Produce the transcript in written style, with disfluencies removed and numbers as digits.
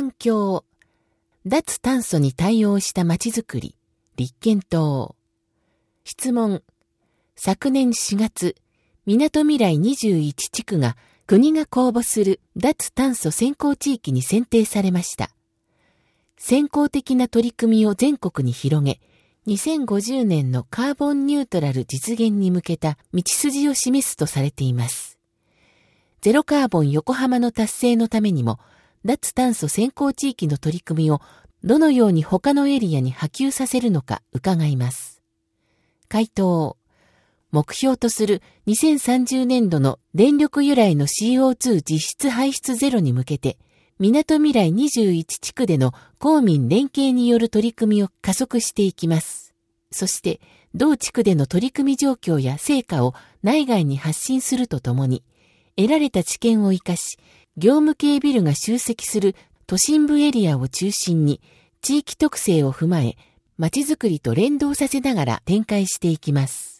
環境、脱炭素に対応したまちづくり、立憲党。質問。昨年4月、みなとみらい21地区が国が公募する脱炭素先行地域に選定されました。先行的な取り組みを全国に広げ、2050年のカーボンニュートラル実現に向けた道筋を示すとされています。ゼロカーボン横浜の達成のためにも、脱炭素先行地域の取り組みをどのように他のエリアに波及させるのか伺います。回答。目標とする2030年度の電力由来の CO2 実質排出ゼロに向けて、みなとみらい21地区での公民連携による取り組みを加速していきます。そして、同地区での取り組み状況や成果を内外に発信するとともに、得られた知見を生かし、業務系ビルが集積する都心部エリアを中心に、地域特性を踏まえ、まちづくりと連動させながら展開していきます。